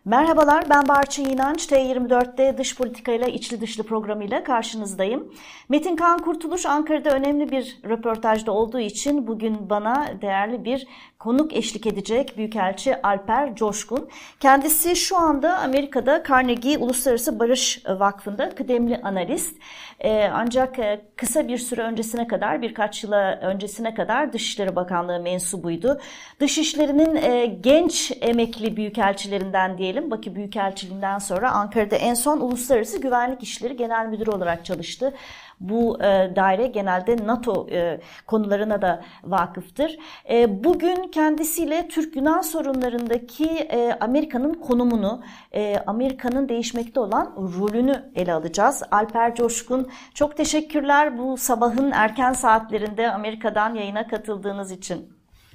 Merhabalar, ben Barçın İnanç. T24'te Dış Politikayla İçli Dışlı programıyla karşınızdayım. Metin Kaan Kurtuluş Ankara'da önemli bir röportajda olduğu için bugün bana değerli bir konuk eşlik edecek Büyükelçi Alper Coşkun. Kendisi şu anda Amerika'da Carnegie Uluslararası Barış Vakfı'nda kıdemli analist. Ancak kısa bir süre öncesine kadar, birkaç yıla öncesine kadar Dışişleri Bakanlığı mensubuydu. Dışişleri'nin genç emekli büyükelçilerinden diyelim. Bakü Büyükelçiliğinden sonra Ankara'da en son Uluslararası Güvenlik İşleri Genel Müdürü olarak çalıştı. Bu daire genelde NATO konularına da vakıftır. Bugün kendisiyle Türk-Yunan sorunlarındaki Amerika'nın konumunu, Amerika'nın değişmekte olan rolünü ele alacağız. Alper Coşkun, çok teşekkürler bu sabahın erken saatlerinde Amerika'dan yayına katıldığınız için.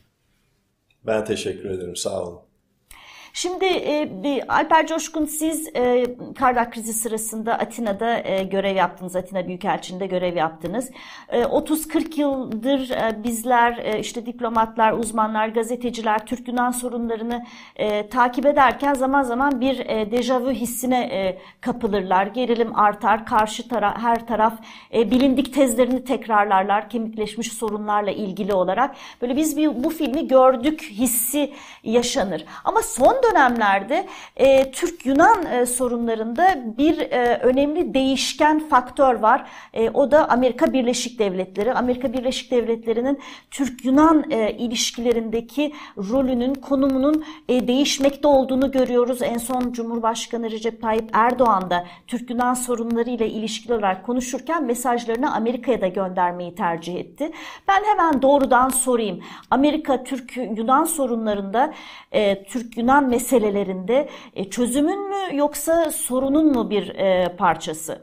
Ben teşekkür ederim, sağ olun. Şimdi Alper Coşkun, siz Kardak krizi sırasında Atina'da görev yaptınız. Atina Büyükelçiliğinde görev yaptınız. 30-40 yıldır bizler işte diplomatlar, uzmanlar, gazeteciler Türk-Yunan sorunlarını takip ederken zaman zaman bir dejavu hissine kapılırlar. Gerilim artar, her taraf bilindik tezlerini tekrarlarlar kemikleşmiş sorunlarla ilgili olarak. Böyle biz bu filmi gördük hissi yaşanır. Ama son dönemlerde Türk-Yunan sorunlarında bir önemli değişken faktör var. O da Amerika Birleşik Devletleri. Amerika Birleşik Devletleri'nin Türk-Yunan ilişkilerindeki rolünün, konumunun değişmekte olduğunu görüyoruz. En son Cumhurbaşkanı Recep Tayyip Erdoğan da Türk-Yunan sorunlarıyla ilişkili olarak konuşurken mesajlarını Amerika'ya da göndermeyi tercih etti. Ben hemen doğrudan sorayım. Amerika Türk-Yunan sorunlarında, Türk-Yunan meselelerinde çözümün mü yoksa sorunun mu bir parçası?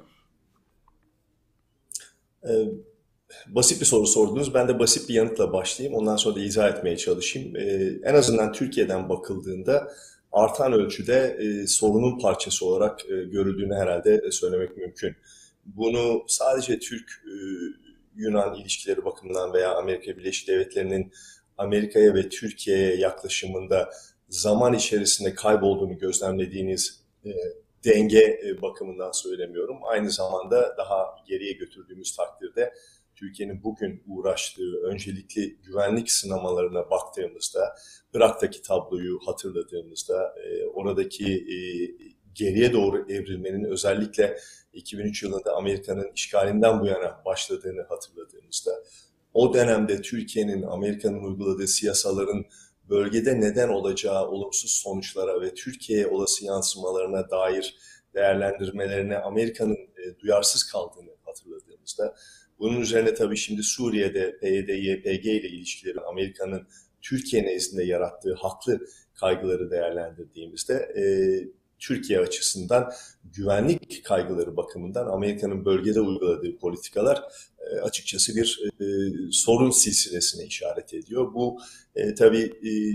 Basit bir soru sordunuz. Ben de basit bir yanıtla başlayayım. Ondan sonra da izah etmeye çalışayım. En azından Türkiye'den bakıldığında artan ölçüde sorunun parçası olarak görüldüğünü herhalde söylemek mümkün. Bunu sadece Türk-Yunan ilişkileri bakımından veya Amerika Birleşik Devletleri'nin Amerika'ya ve Türkiye'ye yaklaşımında zaman içerisinde kaybolduğunu gözlemlediğiniz denge bakımından söylemiyorum. Aynı zamanda daha geriye götürdüğümüz takdirde Türkiye'nin bugün uğraştığı öncelikli güvenlik sınamalarına baktığımızda, Irak'taki tabloyu hatırladığımızda, oradaki geriye doğru evrilmenin özellikle 2003 yılında Amerika'nın işgalinden bu yana başladığını hatırladığımızda, o dönemde Türkiye'nin Amerika'nın uyguladığı siyasaların bölgede neden olacağı olumsuz sonuçlara ve Türkiye'ye olası yansımalarına dair değerlendirmelerine Amerika'nın duyarsız kaldığını hatırladığımızda, bunun üzerine tabii şimdi Suriye'de PYD-YPG ile ilişkileri Amerika'nın Türkiye nezdinde yarattığı haklı kaygıları değerlendirdiğimizde, Türkiye açısından güvenlik kaygıları bakımından Amerika'nın bölgede uyguladığı politikalar açıkçası bir sorun silsilesine işaret ediyor. Bu tabii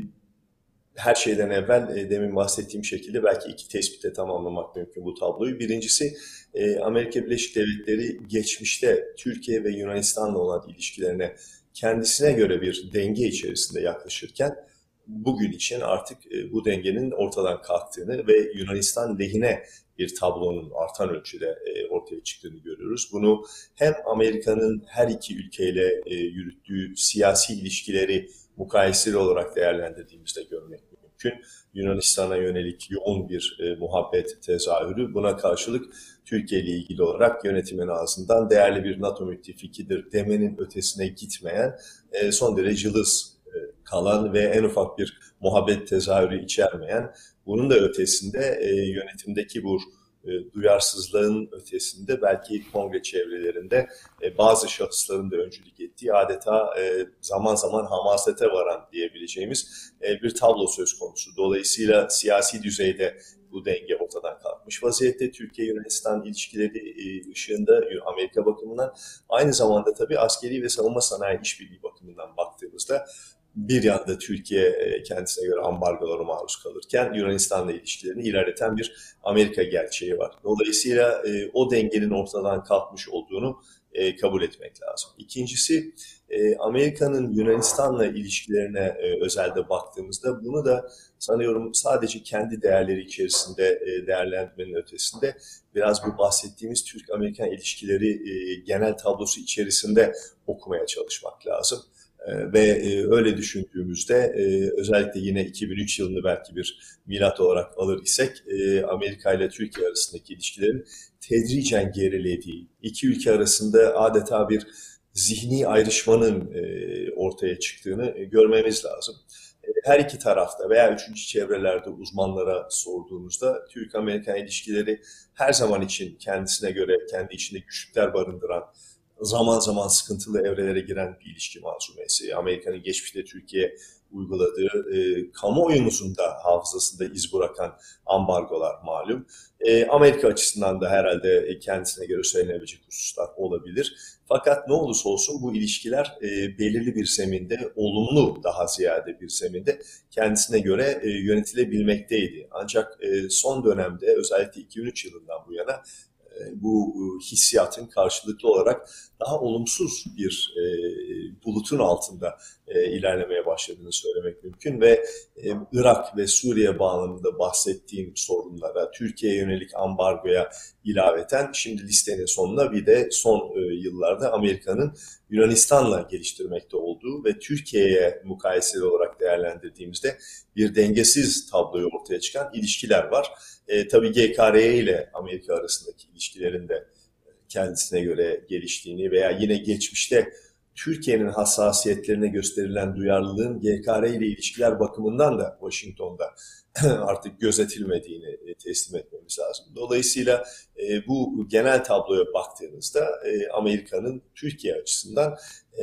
her şeyden evvel demin bahsettiğim şekilde belki iki tespitle tamamlamak mümkün bu tabloyu. Birincisi, Amerika Birleşik Devletleri geçmişte Türkiye ve Yunanistan'la olan ilişkilerine kendisine göre bir denge içerisinde yaklaşırken bugün için artık bu dengenin ortadan kalktığını ve Yunanistan lehine bir tablonun artan ölçüde ortaya çıktığını görüyoruz. Bunu hem Amerika'nın her iki ülkeyle yürüttüğü siyasi ilişkileri mukayeseli olarak değerlendirdiğimizde görmek mümkün. Yunanistan'a yönelik yoğun bir muhabbet tezahürü. Buna karşılık Türkiye ile ilgili olarak yönetimin ağzından değerli bir NATO müttefikidir demenin ötesine gitmeyen, son derece cılız kalan ve en ufak bir muhabbet tezahürü içermeyen, bunun da ötesinde yönetimdeki bu duyarsızlığın ötesinde belki kongre çevrelerinde bazı şahısların da öncülük ettiği adeta zaman zaman hamasete varan diyebileceğimiz bir tablo söz konusu. Dolayısıyla siyasi düzeyde bu denge ortadan kalkmış vaziyette. Türkiye-Yunanistan ilişkileri ışığında Amerika bakımından, aynı zamanda tabii askeri ve savunma sanayi işbirliği bakımından baktığımızda bir yanda Türkiye kendisine göre ambargolara maruz kalırken Yunanistan'la ilişkilerini ilerleten bir Amerika gerçeği var. Dolayısıyla o dengenin ortadan kalkmış olduğunu kabul etmek lazım. İkincisi, Amerika'nın Yunanistan'la ilişkilerine özelde baktığımızda bunu da sanıyorum sadece kendi değerleri içerisinde değerlendirmenin ötesinde biraz bu bahsettiğimiz Türk-Amerikan ilişkileri genel tablosu içerisinde okumaya çalışmak lazım. Ve öyle düşündüğümüzde özellikle yine 2003 yılını belki bir milat olarak alır isek Amerika ile Türkiye arasındaki ilişkilerin tedricen gerilediği, iki ülke arasında adeta bir zihni ayrışmanın ortaya çıktığını görmemiz lazım. Her iki tarafta veya üçüncü çevrelerde uzmanlara sorduğumuzda Türk-Amerikan ilişkileri her zaman için kendisine göre kendi içinde güçlükler barındıran, zaman zaman sıkıntılı evrelere giren bir ilişki manzumesi. Amerika'nın geçmişte Türkiye uyguladığı, kamuoyumuzun da hafızasında iz bırakan ambargolar malum. Amerika açısından da herhalde kendisine göre söylenebilecek hususlar olabilir. Fakat ne olursa olsun bu ilişkiler belirli bir zeminde, olumlu daha ziyade bir zeminde kendisine göre yönetilebilmekteydi. Ancak son dönemde özellikle 2003 yılından bu yana bu hissiyatın karşılıklı olarak daha olumsuz bir bulutun altında ilerlemeye başladığını söylemek mümkün ve Irak ve Suriye bağlamında bahsettiğim sorunlara, Türkiye'ye yönelik ambargoya ilaveten şimdi listenin sonuna bir de son yıllarda Amerika'nın Yunanistan'la geliştirmekte olduğu ve Türkiye'ye mukayeseli olarak değerlendirdiğimizde bir dengesiz tabloyu ortaya çıkan ilişkiler var. Tabii GKRY ile Amerika arasındaki ilişkilerin de kendisine göre geliştiğini veya yine geçmişte Türkiye'nin hassasiyetlerine gösterilen duyarlılığın GKRY ile ilişkiler bakımından da Washington'da artık gözetilmediğini teslim etmemiz lazım. Dolayısıyla bu genel tabloya baktığınızda Amerika'nın Türkiye açısından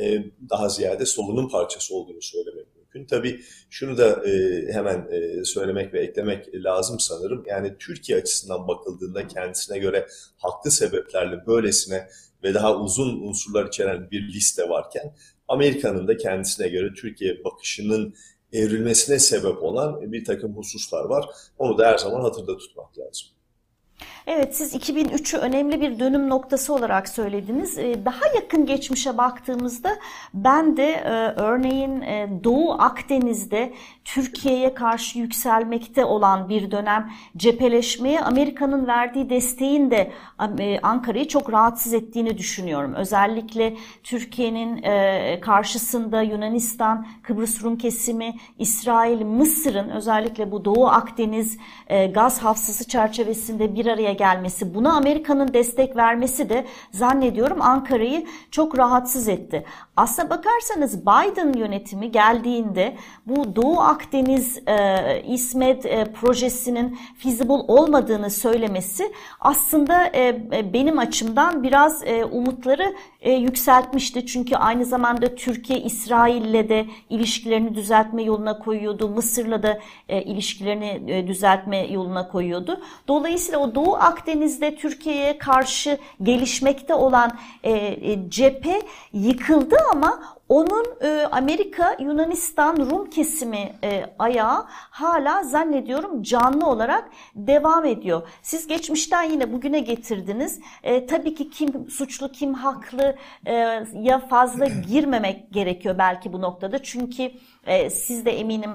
daha ziyade solunum parçası olduğunu söylemek mümkün. Tabii şunu da hemen söylemek ve eklemek lazım sanırım. Yani Türkiye açısından bakıldığında kendisine göre haklı sebeplerle böylesine ve daha uzun unsurlar içeren bir liste varken Amerika'nın da kendisine göre Türkiye bakışının evrilmesine sebep olan bir takım hususlar var. Onu da her zaman hatırda tutmak lazım. Evet, siz 2003'ü önemli bir dönüm noktası olarak söylediniz. Daha yakın geçmişe baktığımızda ben de örneğin Doğu Akdeniz'de Türkiye'ye karşı yükselmekte olan bir dönem cepheleşmeye Amerika'nın verdiği desteğin de Ankara'yı çok rahatsız ettiğini düşünüyorum. Özellikle Türkiye'nin karşısında Yunanistan, Kıbrıs Rum kesimi, İsrail, Mısır'ın özellikle bu Doğu Akdeniz gaz hafızası çerçevesinde bir araya gelmesi, buna Amerika'nın destek vermesi de zannediyorum Ankara'yı çok rahatsız etti. Aslına bakarsanız Biden yönetimi geldiğinde bu Doğu Akdeniz İSMED projesinin feasible olmadığını söylemesi aslında benim açımdan biraz umutları yükseltmişti. Çünkü aynı zamanda Türkiye İsrail'le de ilişkilerini düzeltme yoluna koyuyordu. Mısır'la da ilişkilerini düzeltme yoluna koyuyordu. Dolayısıyla o Doğu Akdeniz'de Türkiye'ye karşı gelişmekte olan cephe yıkıldı ama onun Amerika, Yunanistan, Rum kesimi ayağı hala zannediyorum canlı olarak devam ediyor. Siz geçmişten yine bugüne getirdiniz. Tabii ki kim suçlu, kim haklı ya fazla girmemek gerekiyor belki bu noktada. Çünkü siz de eminim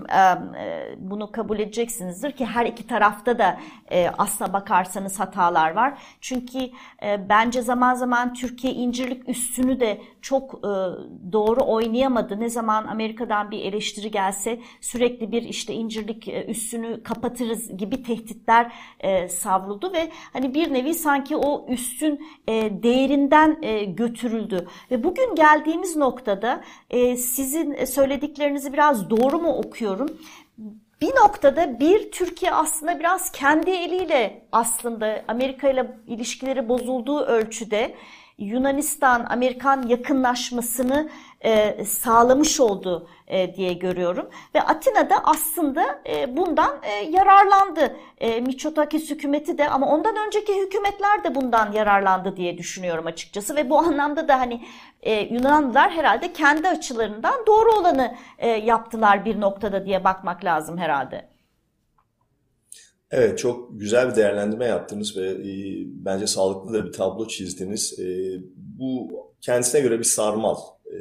bunu kabul edeceksinizdir ki her iki tarafta da aslına bakarsanız hatalar var. Çünkü bence zaman zaman Türkiye incirlik üssünü de çok doğru oynayamadı. Ne zaman Amerika'dan bir eleştiri gelse sürekli bir işte incirlik üssünü kapatırız gibi tehditler savruldu ve hani bir nevi sanki o üssün değerinden götürüldü. Ve bugün geldiğimiz noktada sizin söylediklerinizi biraz doğru mu okuyorum? Bir noktada Türkiye aslında biraz kendi eliyle aslında Amerika ile ilişkileri bozulduğu ölçüde Yunanistan-Amerikan yakınlaşmasını sağlamış oldu diye görüyorum. Ve Atina'da aslında bundan yararlandı. Mitsotakis hükümeti de ama ondan önceki hükümetler de bundan yararlandı diye düşünüyorum açıkçası. Ve bu anlamda da hani Yunanlılar herhalde kendi açılarından doğru olanı yaptılar bir noktada diye bakmak lazım herhalde. Evet, çok güzel bir değerlendirme yaptınız ve bence sağlıklı da bir tablo çizdiniz. Bu kendisine göre bir sarmal. E,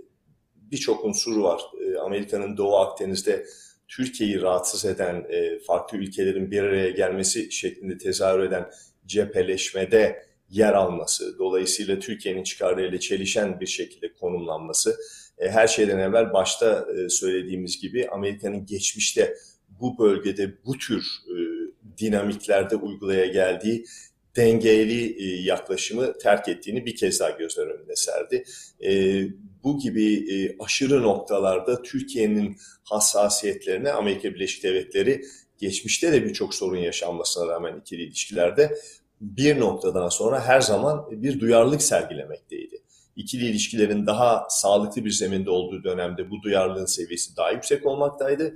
Birçok unsuru var. Amerika'nın Doğu Akdeniz'de Türkiye'yi rahatsız eden, farklı ülkelerin bir araya gelmesi şeklinde tezahür eden cepheleşmede yer alması, dolayısıyla Türkiye'nin çıkarlarıyla çelişen bir şekilde konumlanması, her şeyden evvel başta söylediğimiz gibi Amerika'nın geçmişte bu bölgede bu tür dinamiklerde uygulaya geldiği dengeli yaklaşımı terk ettiğini bir kez daha gözler önüne serdi. Bu gibi aşırı noktalarda Türkiye'nin hassasiyetlerine Amerika Birleşik Devletleri geçmişte de birçok sorun yaşanmasına rağmen ikili ilişkilerde bir noktadan sonra her zaman bir duyarlılık sergilemekteydi. İkili ilişkilerin daha sağlıklı bir zeminde olduğu dönemde bu duyarlılığın seviyesi daha yüksek olmaktaydı.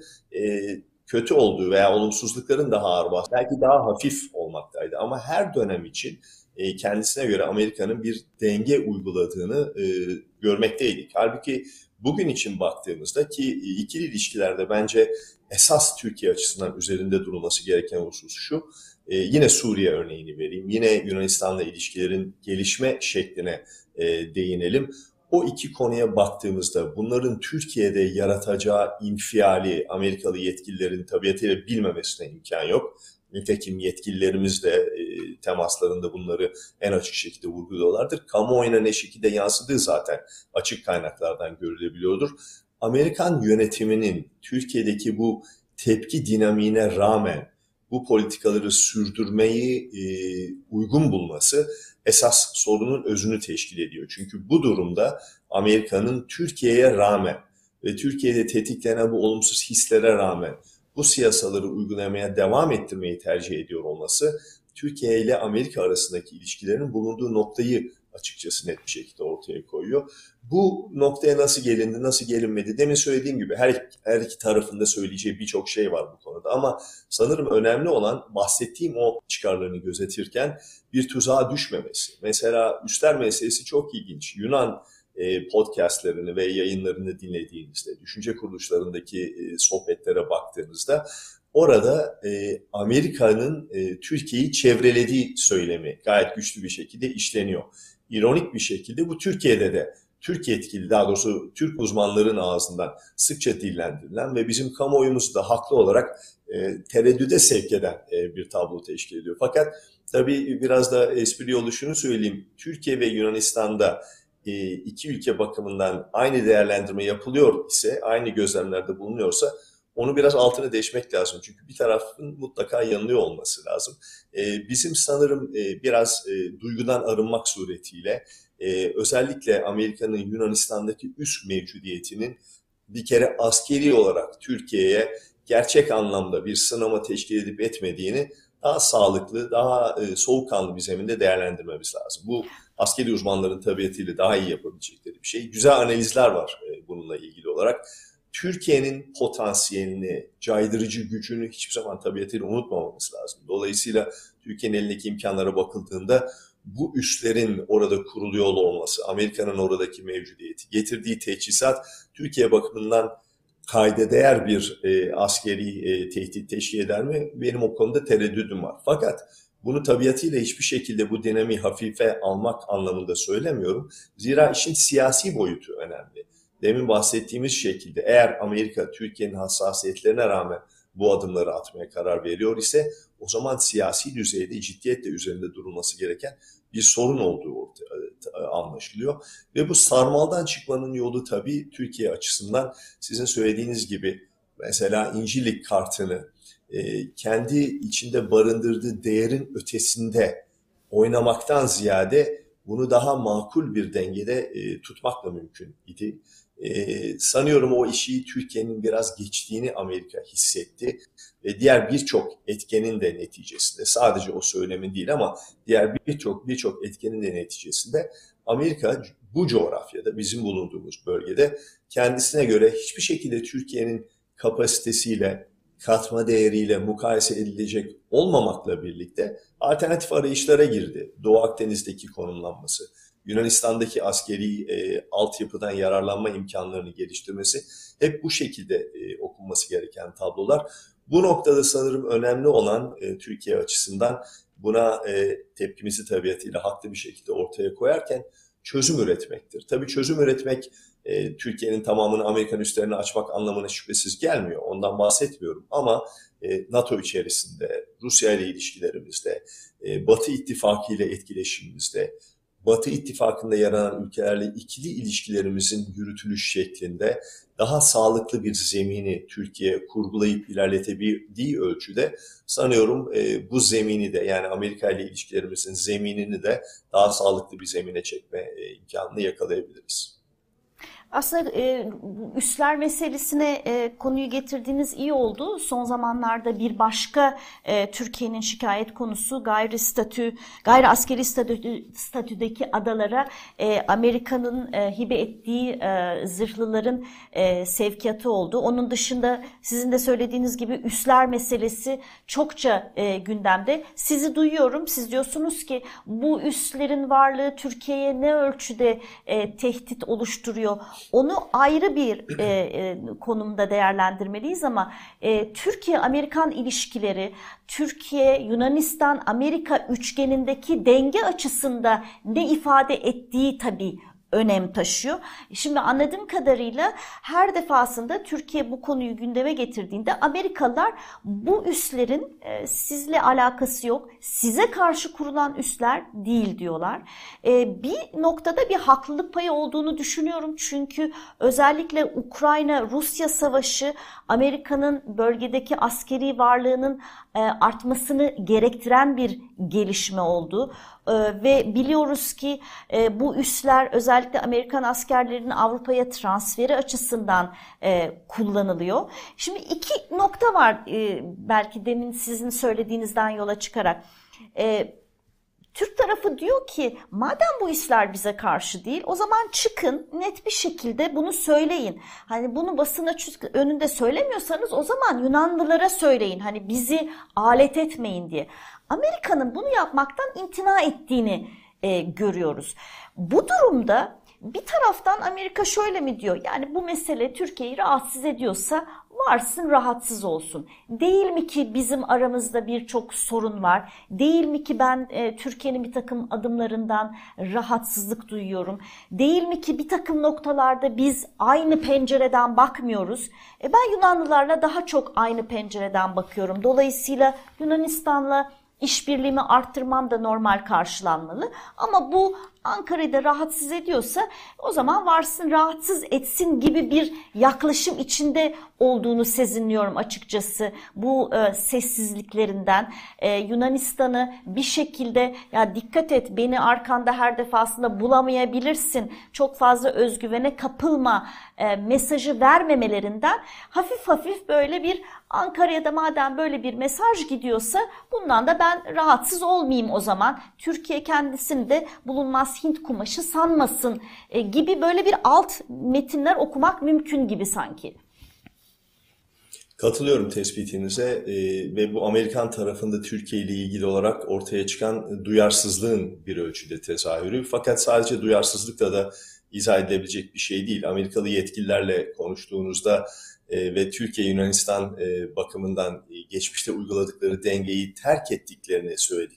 Kötü olduğu veya olumsuzlukların daha ağır bastı, belki daha hafif olmaktaydı. Ama her dönem için kendisine göre Amerika'nın bir denge uyguladığını görmekteydik. Halbuki bugün için baktığımızda ki ikili ilişkilerde bence esas Türkiye açısından üzerinde durulması gereken husus şu. Yine Suriye örneğini vereyim. Yine Yunanistan'la ilişkilerin gelişme şekline değinelim. O iki konuya baktığımızda bunların Türkiye'de yaratacağı infiali Amerikalı yetkililerin tabiatıyla bilmemesine imkan yok. Nitekim yetkililerimiz de temaslarında bunları en açık şekilde vurguluyorlardır. Kamuoyuna ne şekilde yansıdığı zaten açık kaynaklardan görülebiliyordur. Amerikan yönetiminin Türkiye'deki bu tepki dinamiğine rağmen bu politikaları sürdürmeyi uygun bulması esas sorunun özünü teşkil ediyor. Çünkü bu durumda Amerika'nın Türkiye'ye rağmen ve Türkiye'de tetiklenen bu olumsuz hislere rağmen bu siyasaları uygulamaya devam ettirmeyi tercih ediyor olması, Türkiye ile Amerika arasındaki ilişkilerin bulunduğu noktayı açıkçası net bir şekilde ortaya koyuyor. Bu noktaya nasıl gelindi, nasıl gelinmedi? Demin söylediğim gibi her iki tarafında söyleyeceği birçok şey var bu konuda. Ama sanırım önemli olan bahsettiğim o çıkarlarını gözetirken bir tuzağa düşmemesi. Mesela üsler meselesi çok ilginç. Yunan podcastlerini ve yayınlarını dinlediğinizde, düşünce kuruluşlarındaki sohbetlere baktığınızda orada Amerika'nın Türkiye'yi çevrelediği söylemi gayet güçlü bir şekilde işleniyor. İronik bir şekilde bu Türkiye'de de Türk yetkili, daha doğrusu Türk uzmanların ağzından sıkça dillendirilen ve bizim kamuoyumuzu da haklı olarak tereddüde sevk eden bir tablo teşkil ediyor. Fakat tabii biraz da espri yolu şunu söyleyeyim. Türkiye ve Yunanistan'da iki ülke bakımından aynı değerlendirme yapılıyor ise, aynı gözlemlerde bulunuyorsa onu biraz altına deşmek lazım. Çünkü bir tarafın mutlaka yanılıyor olması lazım. Bizim sanırım biraz duygudan arınmak suretiyle özellikle Amerika'nın Yunanistan'daki üst mevcudiyetinin bir kere askeri olarak Türkiye'ye gerçek anlamda bir sınama teşkil edip etmediğini daha sağlıklı, daha soğukkanlı bir zeminde değerlendirmemiz lazım. Bu askeri uzmanların tabiatıyla daha iyi yapabilecekleri bir şey. Güzel analizler var bununla ilgili olarak. Türkiye'nin potansiyelini, caydırıcı gücünü hiçbir zaman tabiatıyla unutmamamız lazım. Dolayısıyla Türkiye'nin elindeki imkanlara bakıldığında bu üslerin orada kuruluyor olması, Amerika'nın oradaki mevcudiyeti, getirdiği teçhizat Türkiye bakımından kayda değer bir askeri tehdit teşkil eder mi? Benim o konuda tereddüdüm var. Fakat bunu tabiatıyla hiçbir şekilde bu dinamiği hafife almak anlamında söylemiyorum. Zira işin siyasi boyutu önemli. Demin bahsettiğimiz şekilde eğer Amerika Türkiye'nin hassasiyetlerine rağmen bu adımları atmaya karar veriyor ise o zaman siyasi düzeyde ciddiyetle üzerinde durulması gereken bir sorun olduğu anlaşılıyor. Ve bu sarmaldan çıkmanın yolu tabii Türkiye açısından sizin söylediğiniz gibi mesela İncirlik kartını kendi içinde barındırdığı değerin ötesinde oynamaktan ziyade bunu daha makul bir dengede tutmakla mümkün idi. Sanıyorum o işi Türkiye'nin biraz geçtiğini Amerika hissetti ve diğer birçok etkenin de neticesinde, sadece o söylemin değil ama diğer birçok etkenin de neticesinde Amerika bu coğrafyada, bizim bulunduğumuz bölgede kendisine göre hiçbir şekilde Türkiye'nin kapasitesiyle, katma değeriyle mukayese edilecek olmamakla birlikte alternatif arayışlara girdi. Doğu Akdeniz'deki konumlanması, Yunanistan'daki askeri altyapıdan yararlanma imkanlarını geliştirmesi hep bu şekilde okunması gereken tablolar. Bu noktada sanırım önemli olan Türkiye açısından buna tepkimizi tabiatıyla haklı bir şekilde ortaya koyarken çözüm üretmektir. Tabii çözüm üretmek Türkiye'nin tamamını Amerikan üslerini açmak anlamına şüphesiz gelmiyor. Ondan bahsetmiyorum ama NATO içerisinde, Rusya ile ilişkilerimizde, Batı İttifakı ile etkileşimimizde, Batı İttifakı'nda yer alan ülkelerle ikili ilişkilerimizin yürütülüş şeklinde daha sağlıklı bir zemini Türkiye kurgulayıp ilerletebildiği ölçüde sanıyorum bu zemini de, yani Amerika ile ilişkilerimizin zeminini de daha sağlıklı bir zemine çekme imkanını yakalayabiliriz. Aslında üsler meselesine konuyu getirdiğiniz iyi oldu. Son zamanlarda bir başka Türkiye'nin şikayet konusu gayri askeri statüdeki adalara Amerika'nın hibe ettiği zırhlıların sevkiyatı oldu. Onun dışında sizin de söylediğiniz gibi üsler meselesi çokça gündemde. Sizi duyuyorum. Siz diyorsunuz ki bu üslerin varlığı Türkiye'ye ne ölçüde tehdit oluşturuyor? Onu ayrı bir konumda değerlendirmeliyiz ama Türkiye-Amerikan ilişkileri, Türkiye-Yunanistan-Amerika üçgenindeki denge açısında ne ifade ettiği tabii önem taşıyor. Şimdi anladığım kadarıyla her defasında Türkiye bu konuyu gündeme getirdiğinde Amerikalılar bu üslerin sizle alakası yok, size karşı kurulan üsler değil diyorlar. Bir noktada bir haklılık payı olduğunu düşünüyorum çünkü özellikle Ukrayna-Rusya savaşı Amerika'nın bölgedeki askeri varlığının artmasını gerektiren bir gelişme oldu. Ve biliyoruz ki bu üsler özellikle Amerikan askerlerinin Avrupa'ya transferi açısından kullanılıyor. Şimdi iki nokta var belki demin sizin söylediğinizden yola çıkarak. Türk tarafı diyor ki madem bu üsler bize karşı değil o zaman çıkın net bir şekilde bunu söyleyin. Hani bunu basın önünde söylemiyorsanız o zaman Yunanlılara söyleyin. Hani bizi alet etmeyin diye. Amerika'nın bunu yapmaktan imtina ettiğini görüyoruz. Bu durumda bir taraftan Amerika şöyle mi diyor? Yani bu mesele Türkiye'yi rahatsız ediyorsa varsın rahatsız olsun. Değil mi ki bizim aramızda birçok sorun var? Değil mi ki ben Türkiye'nin bir takım adımlarından rahatsızlık duyuyorum? Değil mi ki bir takım noktalarda biz aynı pencereden bakmıyoruz? Ben Yunanlılarla daha çok aynı pencereden bakıyorum. Dolayısıyla Yunanistan'la İşbirliğimi arttırmam da normal karşılanmalı. Ama bu Ankara'yı da rahatsız ediyorsa o zaman varsın rahatsız etsin gibi bir yaklaşım içinde olduğunu sezinliyorum açıkçası. Bu sessizliklerinden Yunanistan'ı bir şekilde ya dikkat et beni arkanda her defasında bulamayabilirsin. Çok fazla özgüvene kapılma mesajı vermemelerinden hafif hafif böyle bir Ankara'ya da madem böyle bir mesaj gidiyorsa bundan da ben rahatsız olmayayım o zaman. Türkiye kendisini de bulunmaz Hint kumaşı sanmasın gibi böyle bir alt metinler okumak mümkün gibi sanki. Katılıyorum tespitinize ve bu Amerikan tarafında Türkiye ile ilgili olarak ortaya çıkan duyarsızlığın bir ölçüde tezahürü. Fakat sadece duyarsızlıkla da izah edilebilecek bir şey değil. Amerikalı yetkililerle konuştuğunuzda ve Türkiye-Yunanistan bakımından geçmişte uyguladıkları dengeyi terk ettiklerini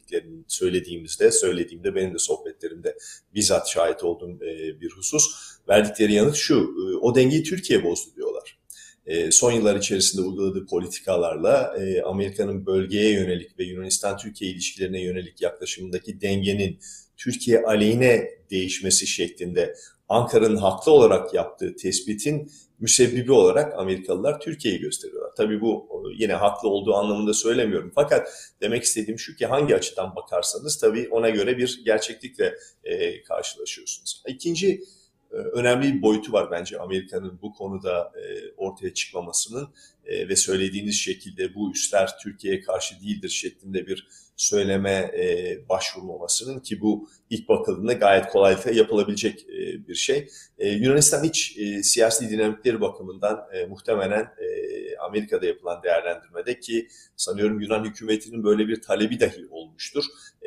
söylediğimde benim de sohbetlerimde bizzat şahit olduğum bir husus. Verdikleri yanıt şu, o dengeyi Türkiye bozdu diyorlar. Son yıllar içerisinde uyguladığı politikalarla Amerika'nın bölgeye yönelik ve Yunanistan-Türkiye ilişkilerine yönelik yaklaşımındaki dengenin Türkiye aleyhine değişmesi şeklinde Ankara'nın haklı olarak yaptığı tespitin müsebbibi olarak Amerikalılar Türkiye'yi gösteriyorlar. Tabii bu yine haklı olduğu anlamında söylemiyorum. Fakat demek istediğim şu ki hangi açıdan bakarsanız tabii ona göre bir gerçeklikle karşılaşıyorsunuz. İkinci önemli bir boyutu var bence Amerika'nın bu konuda ortaya çıkmamasının ve söylediğiniz şekilde bu üsler Türkiye'ye karşı değildir şeklinde bir söyleme başvurmamasının ki bu ilk bakıldığında gayet kolaylıkla yapılabilecek bir şey. Yunanistan iç siyasi dinamikleri bakımından muhtemelen Amerika'da yapılan değerlendirmede ki sanıyorum Yunan hükümetinin böyle bir talebi dahi olmuştur.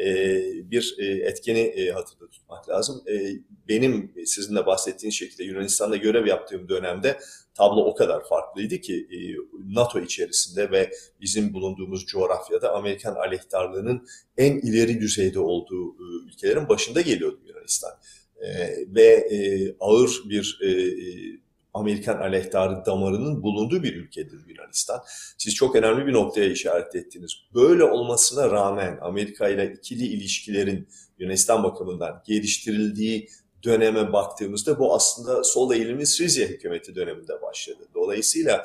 Bir etkeni hatırda tutmak lazım. Benim sizin de bahsettiğiniz şekilde Yunanistan'da görev yaptığım dönemde tablo o kadar farklıydı ki NATO içerisinde ve bizim bulunduğumuz coğrafyada Amerikan aleyhtarlığının en ileri düzeyde olduğu ülkelerin başında geliyordu Yunanistan. Ve ağır bir Amerikan aleyhtarı damarının bulunduğu bir ülkedir Yunanistan. Siz çok önemli bir noktaya işaret ettiniz. Böyle olmasına rağmen Amerika ile ikili ilişkilerin Yunanistan bakımından geliştirildiği döneme baktığımızda bu aslında sol eğilimli Syriza hükümeti döneminde başladı. Dolayısıyla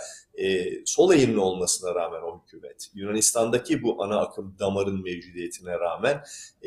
sol eğilimli olmasına rağmen o hükümet Yunanistan'daki bu ana akım damarın mevcudiyetine rağmen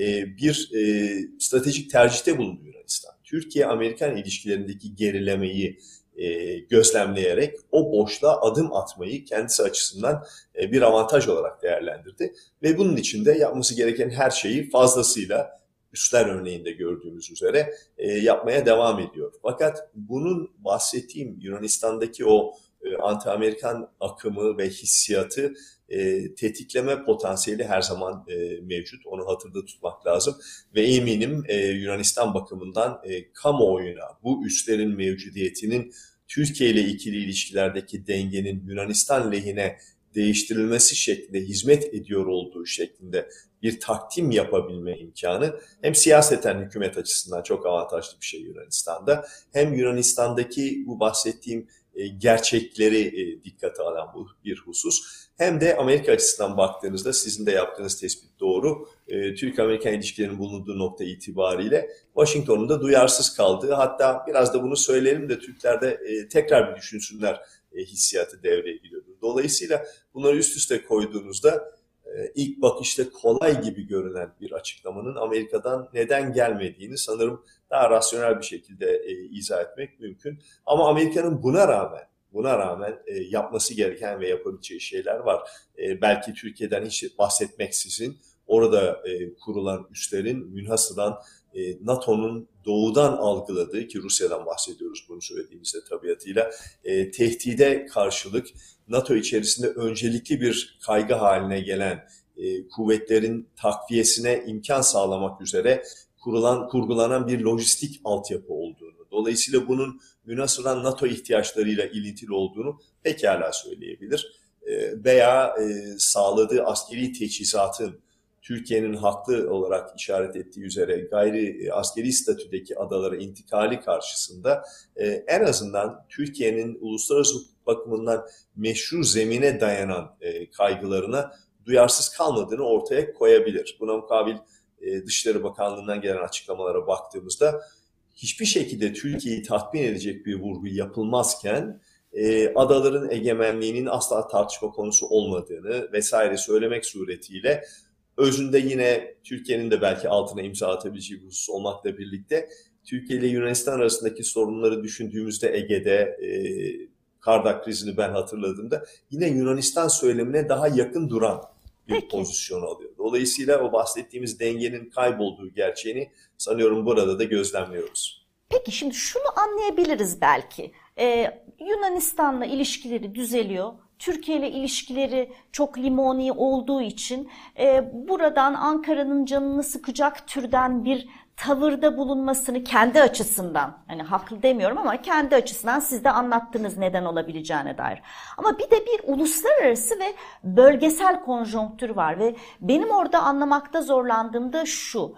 bir stratejik tercihte bulundu Yunanistan. Türkiye-Amerikan ilişkilerindeki gerilemeyi gözlemleyerek o boşluğa adım atmayı kendisi açısından bir avantaj olarak değerlendirdi. Ve bunun için de yapması gereken her şeyi fazlasıyla üsler örneğinde gördüğümüz üzere yapmaya devam ediyor. Fakat bunun bahsettiğim Yunanistan'daki o anti-Amerikan akımı ve hissiyatı tetikleme potansiyeli her zaman mevcut. Onu hatırda tutmak lazım. Ve eminim Yunanistan bakımından kamuoyuna bu üslerin mevcudiyetinin Türkiye ile ikili ilişkilerdeki dengenin Yunanistan lehine değiştirilmesi şeklinde hizmet ediyor olduğu şeklinde bir takdim yapabilme imkanı hem siyaseten hükümet açısından çok avantajlı bir şey Yunanistan'da, hem Yunanistan'daki bu bahsettiğim gerçekleri dikkate alan bu bir husus, hem de Amerika açısından baktığınızda sizin de yaptığınız tespit doğru. Türk-Amerikan ilişkilerinin bulunduğu nokta itibariyle Washington'un da duyarsız kaldığı, hatta biraz da bunu söyleyelim de Türkler de tekrar bir düşünsünler hissiyatı devreye giriyordu. Dolayısıyla bunları üst üste koyduğunuzda ilk bakışta kolay gibi görünen bir açıklamanın Amerika'dan neden gelmediğini sanırım daha rasyonel bir şekilde izah etmek mümkün. Ama Amerika'nın buna rağmen yapması gereken ve yapabileceği şeyler var. Belki Türkiye'den hiç bahsetmeksizin orada kurulan üslerin münhasıran NATO'nun doğudan algıladığı, ki Rusya'dan bahsediyoruz bunu söylediğimizde tabiatıyla, tehdide karşılık NATO içerisinde öncelikli bir kaygı haline gelen kuvvetlerin takviyesine imkan sağlamak üzere kurgulanan bir lojistik altyapı olduğunu, dolayısıyla bunun münhasıran NATO ihtiyaçlarıyla ilintili olduğunu pekala söyleyebilir. Veya sağladığı askeri teçhizatın Türkiye'nin haklı olarak işaret ettiği üzere gayri askeri statüdeki adalara intikali karşısında en azından Türkiye'nin uluslararası hukuk bakımından meşru zemine dayanan kaygılarına duyarsız kalmadığını ortaya koyabilir. Buna mukabil Dışişleri Bakanlığı'ndan gelen açıklamalara baktığımızda hiçbir şekilde Türkiye'yi tatmin edecek bir vurgu yapılmazken adaların egemenliğinin asla tartışma konusu olmadığını vesaire söylemek suretiyle özünde yine Türkiye'nin de belki altına imza atabileceği bir husus olmakla birlikte Türkiye ile Yunanistan arasındaki sorunları düşündüğümüzde Ege'de Kardak krizini ben hatırladığımda yine Yunanistan söylemine daha yakın duran bir pozisyon alıyor. Dolayısıyla o bahsettiğimiz dengenin kaybolduğu gerçeğini sanıyorum burada da gözlemliyoruz. Peki şimdi şunu anlayabiliriz belki. Yunanistan'la ilişkileri düzeliyor. Türkiye ile ilişkileri çok limoni olduğu için buradan Ankara'nın canını sıkacak türden bir tavırda bulunmasını kendi açısından, hani haklı demiyorum ama kendi açısından siz de anlattınız neden olabileceğine dair. Ama bir de bir uluslararası ve bölgesel konjonktür var ve benim orada anlamakta zorlandığım da şu.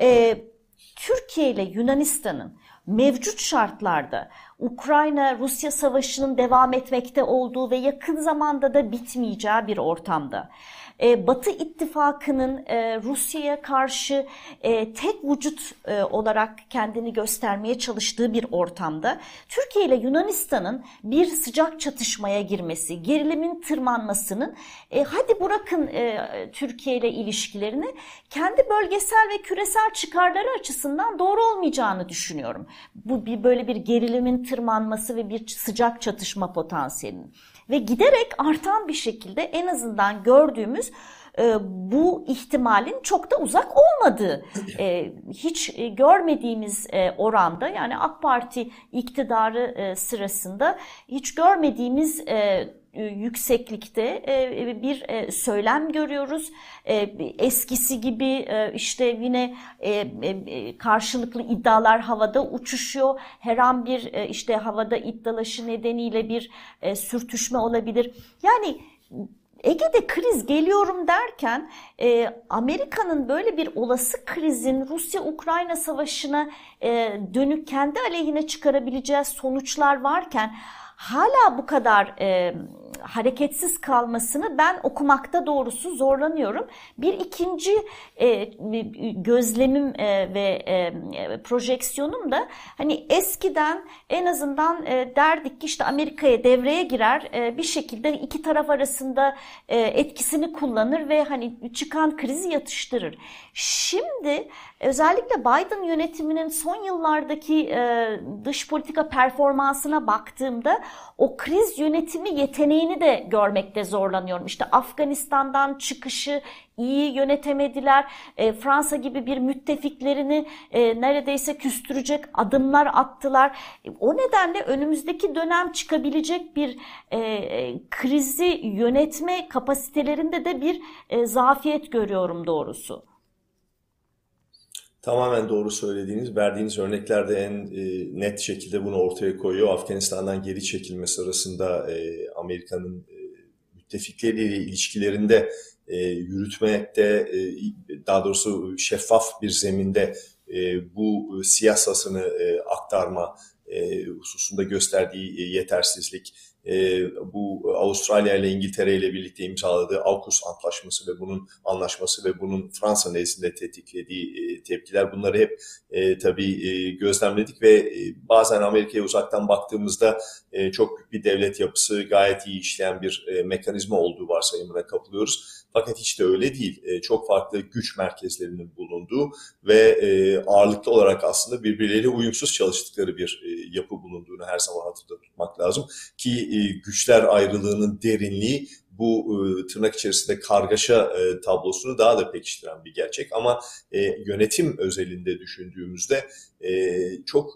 Türkiye ile Yunanistan'ın mevcut şartlarda Ukrayna-Rusya savaşının devam etmekte olduğu ve yakın zamanda da bitmeyeceği bir ortamda, Batı İttifakı'nın Rusya'ya karşı tek vücut olarak kendini göstermeye çalıştığı bir ortamda Türkiye ile Yunanistan'ın bir sıcak çatışmaya girmesi, gerilimin tırmanmasının hadi bırakın Türkiye ile ilişkilerini, kendi bölgesel ve küresel çıkarları açısından doğru olmayacağını düşünüyorum. Bu böyle bir gerilimin tırmanması ve bir sıcak çatışma potansiyelinin. Ve giderek artan bir şekilde en azından gördüğümüz bu ihtimalin çok da uzak olmadığı, hiç görmediğimiz oranda, yani AK Parti iktidarı sırasında hiç görmediğimiz yükseklikte bir söylem görüyoruz. Eskisi gibi işte yine karşılıklı iddialar havada uçuşuyor. Her an bir işte havada iddialaşı nedeniyle bir sürtüşme olabilir. Yani Ege'de kriz geliyorum derken Amerika'nın böyle bir olası krizin Rusya-Ukrayna savaşına dönük kendi aleyhine çıkarabileceği sonuçlar varken hala bu kadar hareketsiz kalmasını ben okumakta doğrusu zorlanıyorum. Bir ikinci gözlemim ve projeksiyonum da hani eskiden en azından derdik ki işte Amerika'ya devreye girer, bir şekilde iki taraf arasında etkisini kullanır ve hani çıkan krizi yatıştırır. Şimdi özellikle Biden yönetiminin son yıllardaki dış politika performansına baktığımda o kriz yönetimi yeteneğini de görmekte zorlanıyorum. İşte Afganistan'dan çıkışı iyi yönetemediler. Fransa gibi bir müttefiklerini neredeyse küstürecek adımlar attılar. O nedenle önümüzdeki dönem çıkabilecek bir krizi yönetme kapasitelerinde de bir zafiyet görüyorum doğrusu. Tamamen doğru söylediğiniz, verdiğiniz örnekler de en net şekilde bunu ortaya koyuyor. Afganistan'dan geri çekilme sırasında Amerika'nın müttefikleriyle ilişkilerinde yürütmekte, daha doğrusu şeffaf bir zeminde bu siyasasını aktarma hususunda gösterdiği yetersizlik, bu Avustralya ile İngiltere ile birlikte imzaladığı AUKUS antlaşması ve bunun anlaşması ve bunun Fransa nezdinde tetiklediği tepkiler, bunları hep tabii gözlemledik ve bazen Amerika'ya uzaktan baktığımızda çok büyük bir devlet yapısı, gayet iyi işleyen bir mekanizma olduğu varsayımına kapılıyoruz. Fakat hiç de öyle değil. Çok farklı güç merkezlerinin bulunduğu ve ağırlıklı olarak aslında birbirleriyle uyumsuz çalıştıkları bir yapı bulunduğunu her zaman hatırlatmak lazım. Ki güçler ayrılığının derinliği bu tırnak içerisinde kargaşa tablosunu daha da pekiştiren bir gerçek. Ama yönetim özelinde düşündüğümüzde çok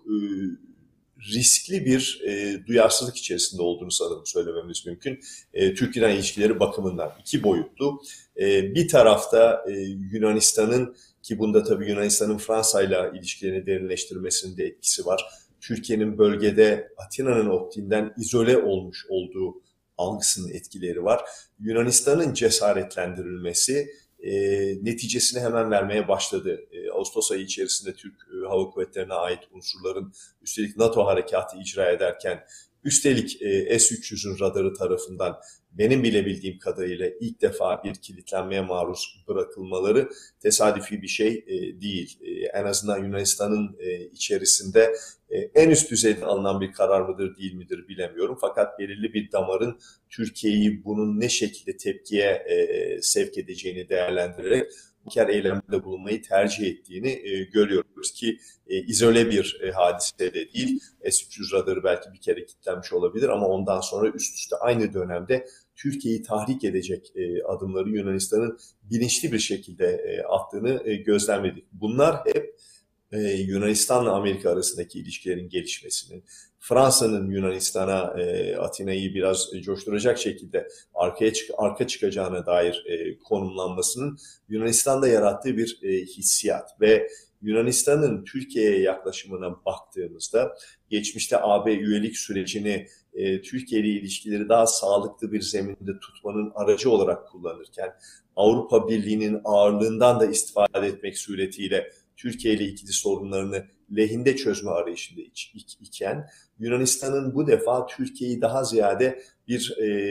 riskli bir duyarsızlık içerisinde olduğunu sanırım söylememiz mümkün. Türk-İran ilişkileri bakımından iki boyutlu. Bir tarafta Yunanistan'ın, ki bunda tabii Yunanistan'ın Fransa'yla ilişkilerini derinleştirmesinin de etkisi var. Türkiye'nin bölgede Atina'nın optiğinden izole olmuş olduğu algısının etkileri var. Yunanistan'ın cesaretlendirilmesi neticesini hemen vermeye başladı. Ağustos ayı içerisinde Türk Hava Kuvvetleri'ne ait unsurların üstelik NATO harekatı icra ederken, üstelik S-300'ün radarı tarafından benim bile bildiğim kadarıyla ilk defa bir kilitlenmeye maruz bırakılmaları tesadüfi bir şey değil. En azından Yunanistan'ın içerisinde en üst düzeyde alınan bir karar mıdır değil midir bilemiyorum. Fakat belirli bir damarın Türkiye'yi bunun ne şekilde tepkiye sevk edeceğini değerlendirerek bu kere eylemde bulunmayı tercih ettiğini görüyoruz ki izole bir hadise de değil. S-300 radarı belki bir kere kilitlenmiş olabilir ama ondan sonra üst üste aynı dönemde Türkiye'yi tahrik edecek adımları Yunanistan'ın bilinçli bir şekilde attığını gözlemledik. Bunlar hep Yunanistan'la Amerika arasındaki ilişkilerin gelişmesinin, Fransa'nın Yunanistan'a Atina'yı biraz coşturacak şekilde arka çıkacağına dair konumlanmasının Yunanistan'da yarattığı bir hissiyat ve Yunanistan'ın Türkiye'ye yaklaşımına baktığımızda geçmişte AB üyelik sürecini Türkiye ile ilişkileri daha sağlıklı bir zeminde tutmanın aracı olarak kullanırken, Avrupa Birliği'nin ağırlığından da istifade etmek suretiyle Türkiye ile ikili sorunlarını lehinde çözme arayışında iken, Yunanistan'ın bu defa Türkiye'yi daha ziyade bir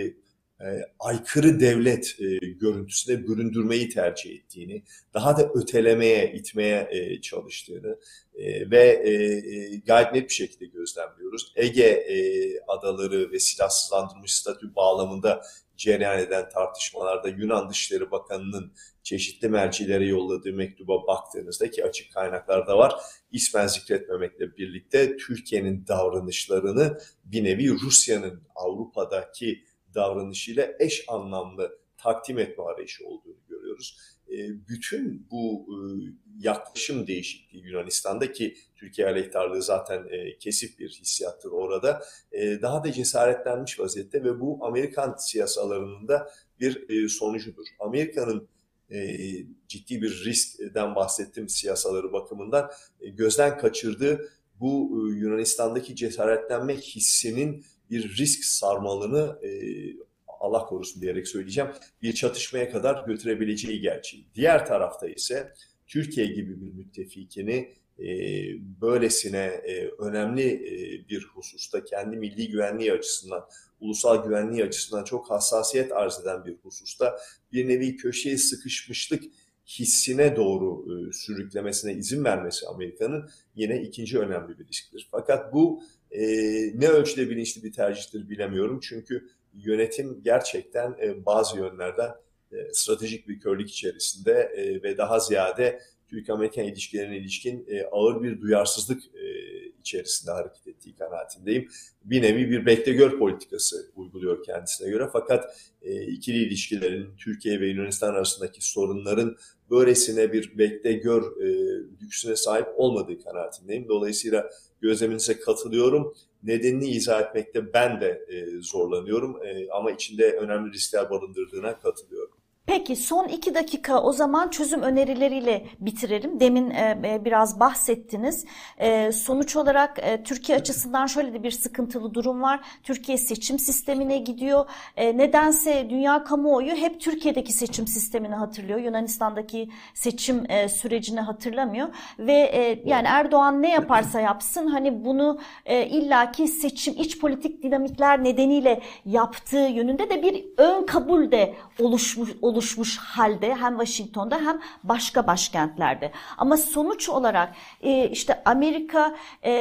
aykırı devlet görüntüsüne büründürmeyi tercih ettiğini, daha da ötelemeye, itmeye çalıştığını ve gayet net bir şekilde gözlemliyoruz. Ege adaları ve silahsızlandırılmış statü bağlamında cereyan eden tartışmalarda Yunan Dışişleri Bakanı'nın çeşitli mercilere yolladığı mektuba baktığınızda, ki açık kaynaklarda var, ismen zikretmemekle birlikte Türkiye'nin davranışlarını bir nevi Rusya'nın Avrupa'daki davranışıyla eş anlamlı takdim etme arayışı olduğunu görüyoruz. Bütün bu yaklaşım değişikliği Yunanistan'da, ki Türkiye aleyhtarlığı zaten kesif bir hissiyattır orada, daha da cesaretlenmiş vaziyette ve bu Amerikan siyasalarının da bir sonucudur. Amerika'nın ciddi bir riskten bahsettim siyasaları bakımından, gözden kaçırdığı bu Yunanistan'daki cesaretlenme hissinin bir risk sarmalını, Allah korusun diyerek söyleyeceğim, bir çatışmaya kadar götürebileceği gerçeği. Diğer tarafta ise Türkiye gibi bir müttefikini böylesine önemli bir hususta, kendi milli güvenliği açısından, ulusal güvenliği açısından çok hassasiyet arz eden bir hususta bir nevi köşeye sıkışmışlık hissine doğru sürüklemesine izin vermesi Amerika'nın yine ikinci önemli bir risktir. Fakat bu ne ölçüde bilinçli bir tercihtir bilemiyorum. Çünkü yönetim gerçekten bazı yönlerden stratejik bir körlük içerisinde ve daha ziyade Türk-Amerikan ilişkilerine ilişkin ağır bir duyarsızlık içerisinde hareket ettiği kanaatindeyim. Bir nevi bir bekle gör politikası uyguluyor kendisine göre. Fakat ikili ilişkilerin, Türkiye ve Yunanistan arasındaki sorunların böylesine bir bekle gör lüksüne sahip olmadığı kanaatindeyim. Dolayısıyla gözleminize katılıyorum. Nedenini izah etmekte ben de zorlanıyorum ama içinde önemli riskler barındırdığına katılıyorum. Peki son 2 dakika o zaman çözüm önerileriyle bitirelim. Demin biraz bahsettiniz. Sonuç olarak Türkiye açısından şöyle de bir sıkıntılı durum var. Türkiye seçim sistemine gidiyor. Nedense dünya kamuoyu hep Türkiye'deki seçim sistemini hatırlıyor. Yunanistan'daki seçim sürecini hatırlamıyor. Ve yani Erdoğan ne yaparsa yapsın hani bunu illaki seçim, iç politik dinamikler nedeniyle yaptığı yönünde de bir ön kabul de oluşmuş halde hem Washington'da hem başka başkentlerde. Ama sonuç olarak işte Amerika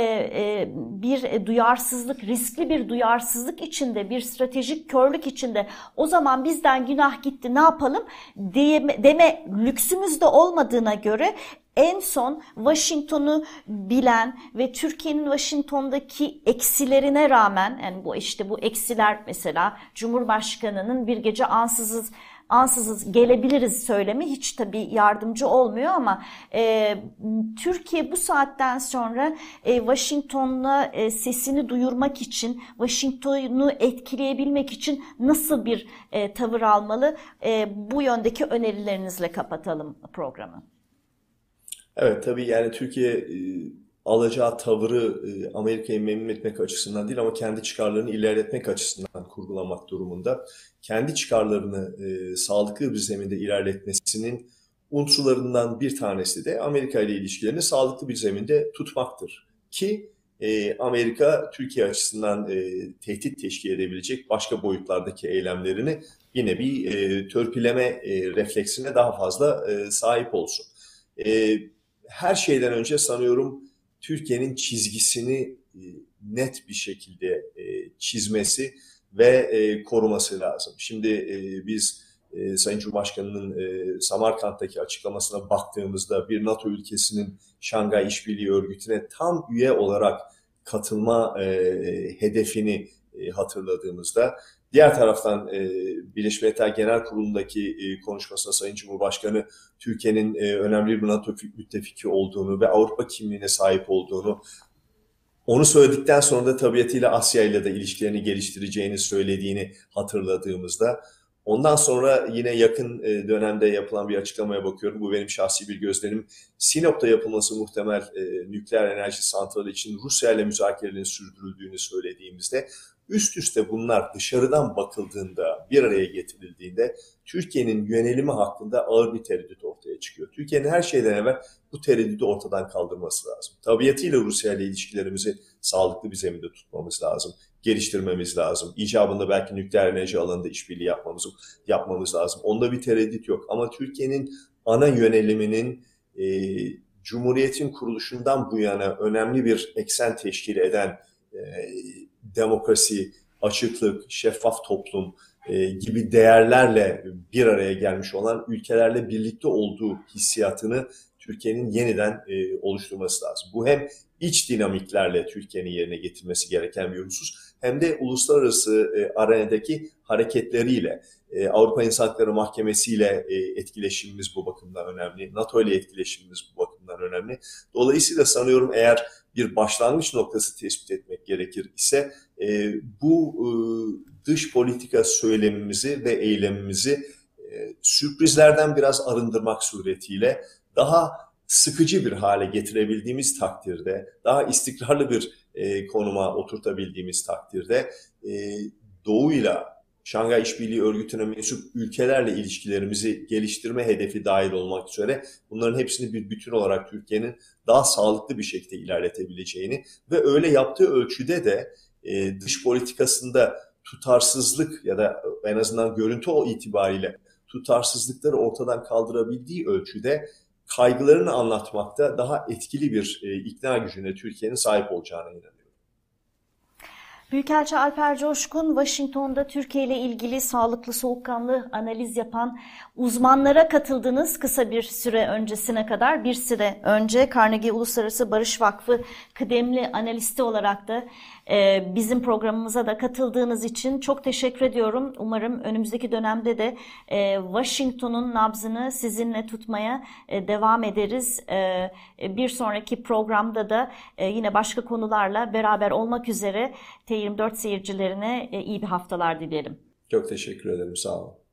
bir duyarsızlık, riskli bir duyarsızlık içinde, bir stratejik körlük içinde o zaman bizden günah gitti ne yapalım deme lüksümüz de olmadığına göre en son Washington'u bilen ve Türkiye'nin Washington'daki eksilerine rağmen yani bu eksiler mesela Cumhurbaşkanı'nın bir gece ansızız gelebiliriz söylemi hiç tabii yardımcı olmuyor ama Türkiye bu saatten sonra Washington'la sesini duyurmak için, Washington'u etkileyebilmek için nasıl bir tavır almalı? Bu yöndeki önerilerinizle kapatalım programı. Evet, tabii yani Türkiye alacağı tavırı Amerika'yı memnun etmek açısından değil ama kendi çıkarlarını ilerletmek açısından kurgulamak durumunda. Kendi çıkarlarını sağlıklı bir zeminde ilerletmesinin unsurlarından bir tanesi de Amerika ile ilişkilerini sağlıklı bir zeminde tutmaktır. Ki Amerika Türkiye açısından tehdit teşkil edebilecek başka boyutlardaki eylemlerini yine bir törpüleme refleksine daha fazla sahip olsun. Her şeyden önce sanıyorum Türkiye'nin çizgisini net bir şekilde çizmesi ve koruması lazım. Şimdi biz Sayın Cumhurbaşkanı'nın Samarkand'daki açıklamasına baktığımızda bir NATO ülkesinin Şangay İşbirliği Örgütü'ne tam üye olarak katılma hedefini hatırladığımızda, diğer taraftan Birleşmiş Milletler Genel Kurulu'ndaki konuşmasında Sayın Cumhurbaşkanı Türkiye'nin önemli bir NATO müttefiki olduğunu ve Avrupa kimliğine sahip olduğunu, onu söyledikten sonra da tabiatıyla Asya ile de ilişkilerini geliştireceğini söylediğini hatırladığımızda, ondan sonra yine yakın dönemde yapılan bir açıklamaya bakıyorum. Bu benim şahsi bir gözlemim. Sinop'ta yapılması muhtemel nükleer enerji santrali için Rusya ile müzakerelerin sürdürüldüğünü söylediğimizde, üst üste bunlar dışarıdan bakıldığında, bir araya getirildiğinde Türkiye'nin yönelimi hakkında ağır bir tereddüt ortaya çıkıyor. Türkiye'nin her şeyden evvel bu tereddütü ortadan kaldırması lazım. Tabiatıyla Rusya ile ilişkilerimizi sağlıklı bir zeminde tutmamız lazım, geliştirmemiz lazım. İcabında belki nükleer enerji alanında işbirliği yapmamız lazım. Onda bir tereddüt yok. Ama Türkiye'nin ana yöneliminin Cumhuriyet'in kuruluşundan bu yana önemli bir eksen teşkil eden demokrasi, açıklık, şeffaf toplum gibi değerlerle bir araya gelmiş olan ülkelerle birlikte olduğu hissiyatını Türkiye'nin yeniden oluşturması lazım. Bu hem iç dinamiklerle Türkiye'nin yerine getirmesi gereken bir husus, hem de uluslararası arenadaki hareketleriyle, Avrupa İnsan Hakları Mahkemesi ile etkileşimimiz bu bakımdan önemli, NATO ile etkileşimimiz bu bakımdan bakımından önemli. Dolayısıyla sanıyorum eğer bir başlangıç noktası tespit etmek gerekir ise bu dış politika söylemimizi ve eylemimizi sürprizlerden biraz arındırmak suretiyle daha sıkıcı bir hale getirebildiğimiz takdirde, daha istikrarlı bir konuma oturtabildiğimiz takdirde Doğu'yla Şanghay İşbirliği Örgütü'ne mensup ülkelerle ilişkilerimizi geliştirme hedefi dahil olmak üzere bunların hepsini bir bütün olarak Türkiye'nin daha sağlıklı bir şekilde ilerletebileceğini ve öyle yaptığı ölçüde de dış politikasında tutarsızlık ya da en azından görüntü itibariyle tutarsızlıkları ortadan kaldırabildiği ölçüde kaygılarını anlatmakta daha etkili bir ikna gücüne Türkiye'nin sahip olacağına inanıyorum. Büyükelçi Alper Coşkun, Washington'da Türkiye ile ilgili sağlıklı, soğukkanlı analiz yapan uzmanlara katıldınız kısa bir süre öncesine kadar. Bir süre önce Carnegie Uluslararası Barış Vakfı kıdemli analisti olarak da bizim programımıza da katıldığınız için çok teşekkür ediyorum. Umarım önümüzdeki dönemde de Washington'un nabzını sizinle tutmaya devam ederiz. Bir sonraki programda da yine başka konularla beraber olmak üzere T24 seyircilerine iyi bir haftalar dilerim. Çok teşekkür ederim. Sağ olun.